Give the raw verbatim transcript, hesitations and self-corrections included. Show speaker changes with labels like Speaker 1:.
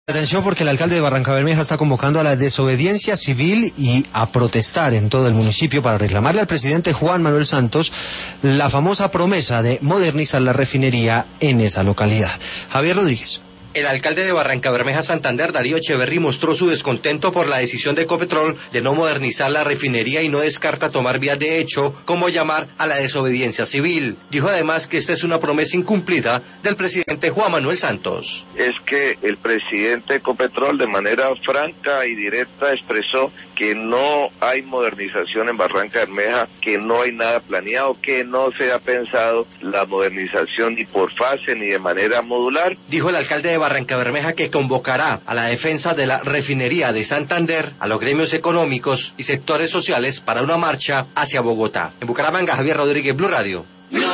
Speaker 1: Atención porque el alcalde de Barrancabermeja está convocando a la desobediencia civil y a protestar en todo el municipio para reclamarle al presidente Juan Manuel Santos la famosa promesa de modernizar la refinería en esa localidad. Javier Rodríguez.
Speaker 2: El alcalde de Barrancabermeja, Santander, Darío Echeverry, mostró su descontento por la decisión de Ecopetrol de no modernizar la refinería y no descarta tomar vías de hecho, como llamar a la desobediencia civil. Dijo además que esta es una promesa incumplida del presidente Juan Manuel Santos.
Speaker 3: Es que el presidente de Ecopetrol de manera franca y directa expresó que no hay modernización en Barrancabermeja, que no hay nada planeado, que no se ha pensado la modernización ni por fase ni de manera modular.
Speaker 2: Dijo el alcalde de Barrancabermeja que convocará a la defensa de la refinería de Santander, a los gremios económicos y sectores sociales para una marcha hacia Bogotá. En Bucaramanga, Javier Rodríguez, Blue Radio.